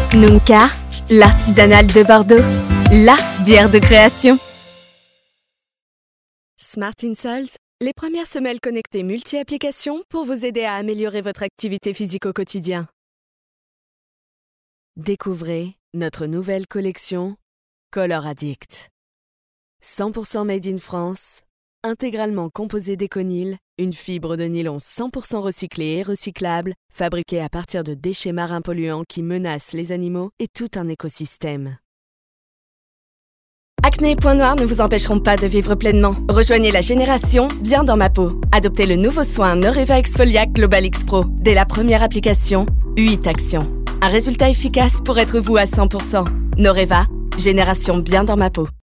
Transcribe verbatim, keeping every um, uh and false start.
Nunca, l'artisanal de Bordeaux, la bière de création. Smart Insoles, les premières semelles connectées multi-applications pour vous aider à améliorer votre activité physique au quotidien. Découvrez notre nouvelle collection Color Addict. cent pour cent made in France, intégralement composée d'éconil, une fibre de nylon cent pour cent recyclée et recyclable, fabriquée à partir de déchets marins polluants qui menacent les animaux et tout un écosystème. Acné et points noirs ne vous empêcheront pas de vivre pleinement. Rejoignez la génération Bien dans ma peau. Adoptez le nouveau soin Neureva Exfoliac Global X Pro. Dès la première application, huit actions. Un résultat efficace pour être vous à cent pour cent. Neureva, génération Bien dans ma peau.